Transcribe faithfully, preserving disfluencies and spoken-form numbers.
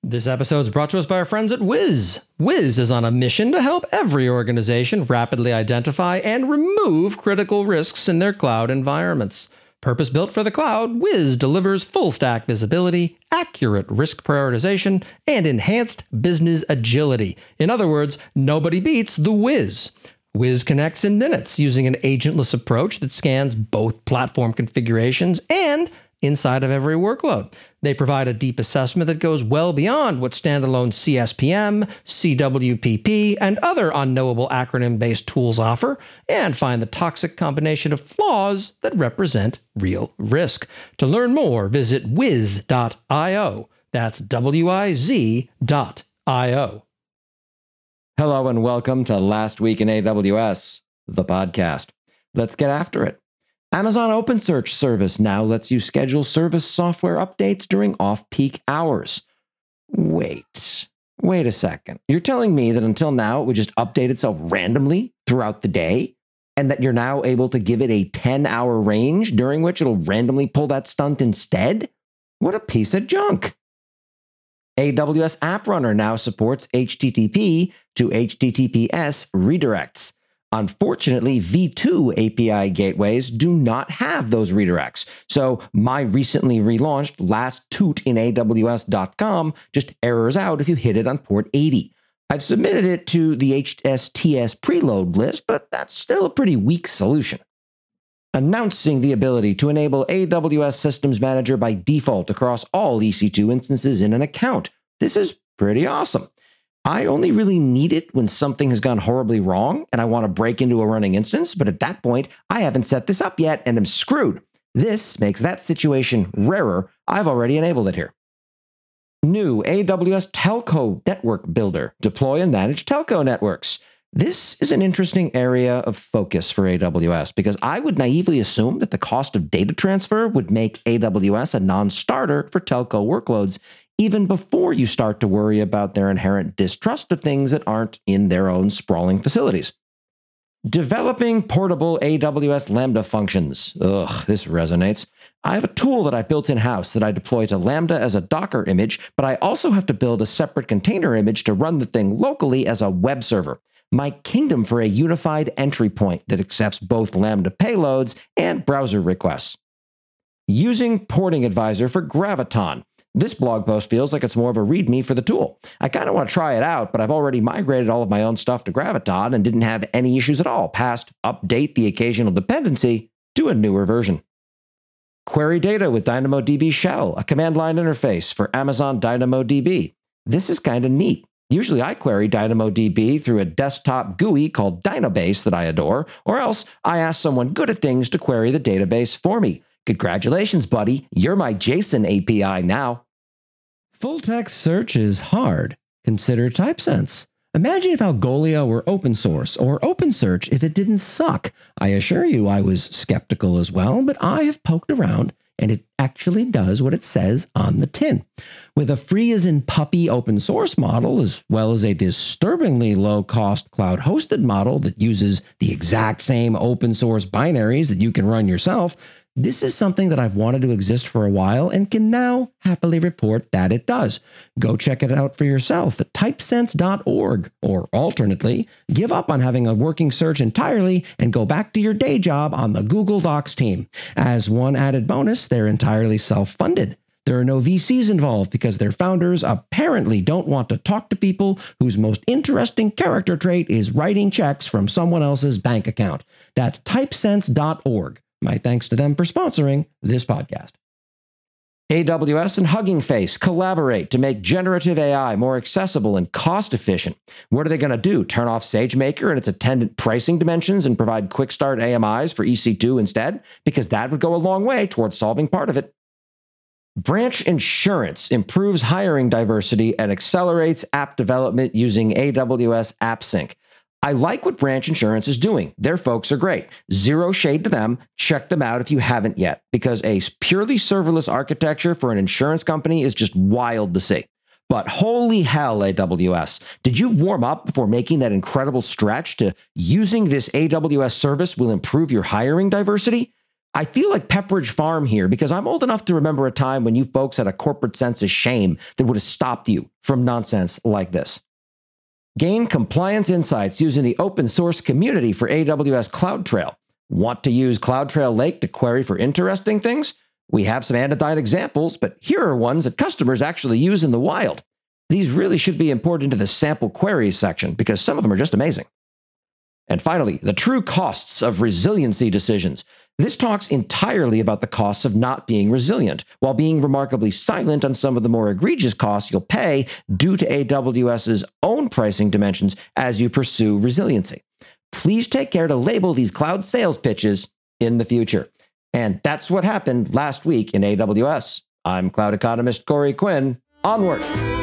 This episode is brought to us by our friends at Wiz. Wiz is on a mission to help every organization rapidly identify and remove critical risks in their cloud environments. Purpose-built for the cloud, Wiz delivers full-stack visibility, accurate risk prioritization, and enhanced business agility. In other words, nobody beats the Wiz. Wiz connects in minutes using an agentless approach that scans both platform configurations and inside of every workload. They provide a deep assessment that goes well beyond what standalone C S P M, C W P P, and other unknowable acronym-based tools offer, and find the toxic combination of flaws that represent real risk. To learn more, visit wiz dot io. That's W I Z dot I O. Hello and welcome to Last Week in A W S, the podcast. Let's get after it. Amazon OpenSearch service now lets you schedule service software updates during off-peak hours. Wait, wait a second. You're telling me that until now it would just update itself randomly throughout the day, and that you're now able to give it a ten-hour range during which it'll randomly pull that stunt instead? What a piece of junk. A W S App Runner now supports H T T P to H T T P S redirects. Unfortunately, V two A P I gateways do not have those redirects. So my recently relaunched last toot in A W S dot com just errors out if you hit it on port eighty. I've submitted it to the H S T S preload list, but that's still a pretty weak solution. Announcing the ability to enable A W S Systems Manager by default across all E C two instances in an account. This is pretty awesome. I only really need it when something has gone horribly wrong and I want to break into a running instance, but at that point, I haven't set this up yet and am screwed. This makes that situation rarer. I've already enabled it here. New A W S Telco Network Builder. Deploy and manage telco networks. This is an interesting area of focus for A W S because I would naively assume that the cost of data transfer would make A W S a non-starter for telco workloads, even before you start to worry about their inherent distrust of things that aren't in their own sprawling facilities. Developing portable A W S Lambda functions. Ugh, this resonates. I have a tool that I built in-house that I deploy to Lambda as a Docker image, but I also have to build a separate container image to run the thing locally as a web server. My kingdom for a unified entry point that accepts both Lambda payloads and browser requests. Using Porting Advisor for Graviton. This blog post feels like it's more of a README for the tool. I kind of want to try it out, but I've already migrated all of my own stuff to Graviton and didn't have any issues at all past update the occasional dependency to a newer version. Query data with DynamoDB Shell, a command line interface for Amazon DynamoDB. This is kind of neat. Usually I query DynamoDB through a desktop G U I called Dynabase that I adore, or else I ask someone good at things to query the database for me. Congratulations, buddy. You're my JSON A P I now. Full text search is hard. Consider TypeSense. Imagine if Algolia were open source, or OpenSearch if it didn't suck. I assure you I was skeptical as well, but I have poked around, and it actually does what it says on the tin. With a free as in puppy open source model, as well as a disturbingly low-cost cloud-hosted model that uses the exact same open source binaries that you can run yourself, this is something that I've wanted to exist for a while and can now happily report that it does. Go check it out for yourself at typesense dot org, or alternately, give up on having a working search entirely and go back to your day job on the Google Docs team. As one added bonus, they're entirely self-funded. There are no V Cs involved because their founders apparently don't want to talk to people whose most interesting character trait is writing checks from someone else's bank account. That's typesense dot org. My thanks to them for sponsoring this podcast. A W S and Hugging Face collaborate to make generative A I more accessible and cost-efficient. What are they going to do? Turn off SageMaker and its attendant pricing dimensions and provide quick start A M Is for E C two instead? Because that would go a long way towards solving part of it. Branch Insurance improves hiring diversity and accelerates app development using A W S AppSync. I like what Branch Insurance is doing. Their folks are great. Zero shade to them. Check them out if you haven't yet, because a purely serverless architecture for an insurance company is just wild to see. But holy hell, A W S, did you warm up before making that incredible stretch to using this A W S service will improve your hiring diversity? I feel like Pepperidge Farm here because I'm old enough to remember a time when you folks had a corporate sense of shame that would have stopped you from nonsense like this. Gain compliance insights using the open source community for A W S CloudTrail. Want to use CloudTrail Lake to query for interesting things? We have some anodyne examples, but here are ones that customers actually use in the wild. These really should be imported into the sample queries section because some of them are just amazing. And finally, the true costs of resiliency decisions. This talks entirely about the costs of not being resilient, while being remarkably silent on some of the more egregious costs you'll pay due to AWS's own pricing dimensions as you pursue resiliency. Please take care to label these cloud sales pitches in the future. And that's what happened last week in A W S. I'm cloud economist Corey Quinn. Onward.